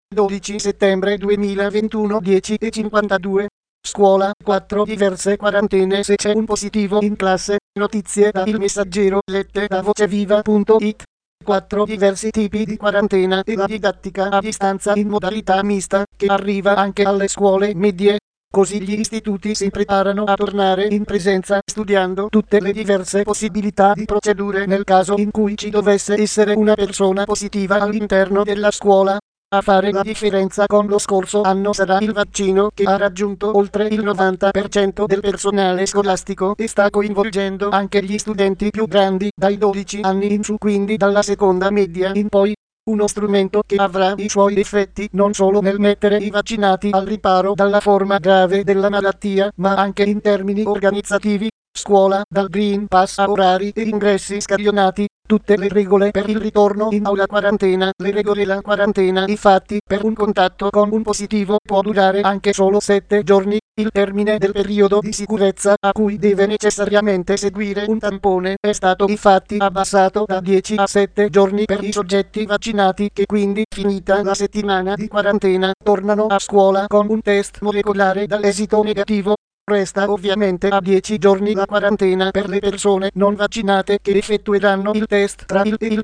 12 settembre 2021 10:52. Scuola, 4 diverse quarantene se c'è un positivo in classe. Notizie da Il Messaggero lette da voceviva.it. 4 diversi tipi di quarantena e la didattica a distanza in modalità mista, che arriva anche alle scuole medie. Così gli istituti si preparano a tornare in presenza studiando tutte le diverse possibilità di procedure nel caso in cui ci dovesse essere una persona positiva all'interno della scuola. A fare la differenza con lo scorso anno sarà il vaccino, che ha raggiunto oltre il 90% del personale scolastico e sta coinvolgendo anche gli studenti più grandi, dai 12 anni in su, quindi dalla seconda media in poi. Uno strumento che avrà i suoi effetti non solo nel mettere i vaccinati al riparo dalla forma grave della malattia, ma anche in termini organizzativi. Scuola, dal Green Pass a orari e ingressi scaglionati, tutte le regole per il ritorno in aula, quarantena. Le regole: la quarantena, infatti, per un contatto con un positivo può durare anche solo 7 giorni. Il termine del periodo di sicurezza a cui deve necessariamente seguire un tampone è stato infatti abbassato da 10 a 7 giorni per i soggetti vaccinati, che quindi, finita la settimana di quarantena, tornano a scuola con un test molecolare dall'esito negativo. Resta ovviamente a 10 giorni la quarantena per le persone non vaccinate, che effettueranno il test tra il e il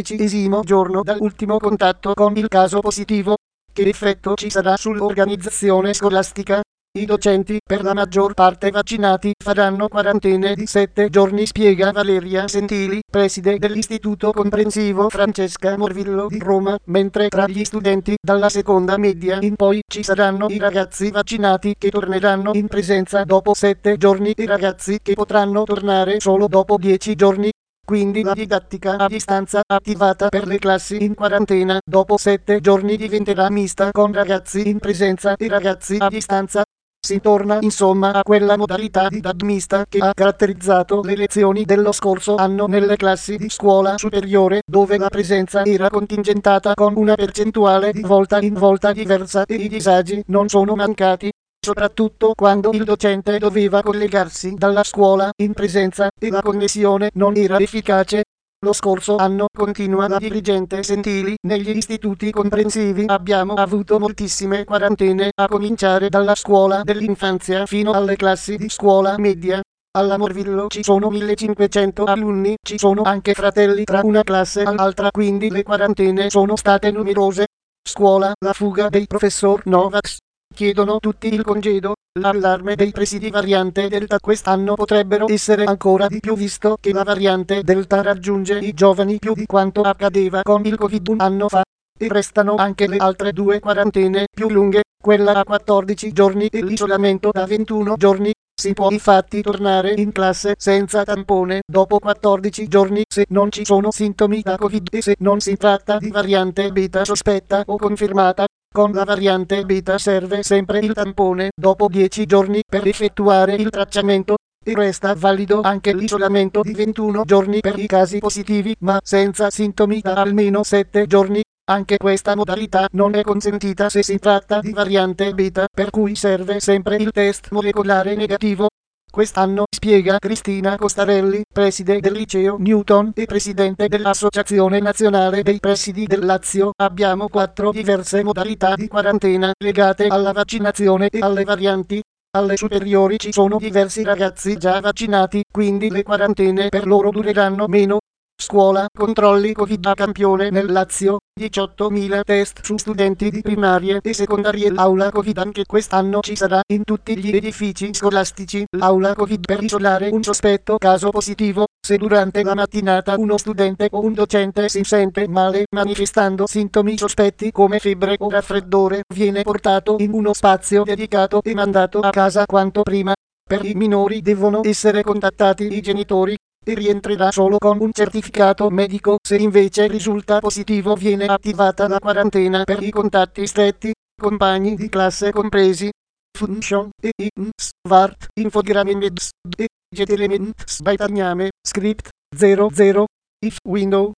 14° giorno dall'ultimo contatto con il caso positivo. Che effetto ci sarà sull'organizzazione scolastica? I docenti, per la maggior parte vaccinati, faranno quarantene di 7 giorni, spiega Valeria Sentili, preside dell'Istituto Comprensivo Francesca Morvillo di Roma, mentre tra gli studenti dalla seconda media in poi ci saranno i ragazzi vaccinati che torneranno in presenza dopo 7 giorni e ragazzi che potranno tornare solo dopo 10 giorni. Quindi la didattica a distanza attivata per le classi in quarantena dopo 7 giorni diventerà mista, con ragazzi in presenza e ragazzi a distanza. Si torna insomma a quella modalità di DAD mista che ha caratterizzato le lezioni dello scorso anno nelle classi di scuola superiore, dove la presenza era contingentata con una percentuale di volta in volta diversa e i disagi non sono mancati, soprattutto quando il docente doveva collegarsi dalla scuola in presenza e la connessione non era efficace. Lo scorso anno, continua la dirigente Sentili, negli istituti comprensivi abbiamo avuto moltissime quarantene, a cominciare dalla scuola dell'infanzia fino alle classi di scuola media. Alla Morvillo ci sono 1500 alunni, ci sono anche fratelli tra una classe e l'altra, quindi le quarantene sono state numerose. Scuola, la fuga dei professor Novax. Chiedono tutti il congedo. L'allarme dei presidi variante Delta quest'anno potrebbero essere ancora di più, visto che la variante Delta raggiunge i giovani più di quanto accadeva con il Covid un anno fa. E restano anche le altre due quarantene più lunghe, quella a 14 giorni e l'isolamento da 21 giorni. Si può infatti tornare in classe senza tampone dopo 14 giorni se non ci sono sintomi da Covid e se non si tratta di variante beta sospetta o confermata. Con la variante beta serve sempre il tampone dopo 10 giorni per effettuare il tracciamento, e resta valido anche l'isolamento di 21 giorni per i casi positivi ma senza sintomi da almeno 7 giorni. Anche questa modalità non è consentita se si tratta di variante beta, per cui serve sempre il test molecolare negativo. Quest'anno, spiega Cristina Costarelli, preside del liceo Newton e presidente dell'Associazione Nazionale dei Presidi del Lazio, abbiamo 4 diverse modalità di quarantena legate alla vaccinazione e alle varianti. Alle superiori ci sono diversi ragazzi già vaccinati, quindi le quarantene per loro dureranno meno. Scuola, controlli Covid a campione nel Lazio, 18.000 test su studenti di primarie e secondarie. L'aula Covid anche quest'anno ci sarà in tutti gli edifici scolastici, l'aula Covid per isolare un sospetto caso positivo. Se durante la mattinata uno studente o un docente si sente male manifestando sintomi sospetti come febbre o raffreddore, viene portato in uno spazio dedicato e mandato a casa quanto prima. Per i minori devono essere contattati i genitori e rientrerà solo con un certificato medico. Se invece risulta positivo viene attivata la quarantena per i contatti stretti, compagni di classe compresi. Function e svart infograments e elements bytagname script 00 if window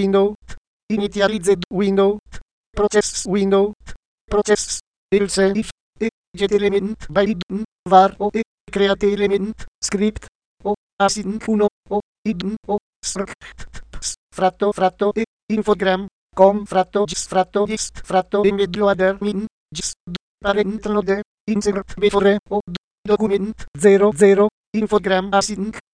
initialized window process else if e element by var o e create element script o async 1 o id o fratto e infogram com fratto gis fratto ist fratto in medio ader min gis parent lode insert before o document 00 infogram async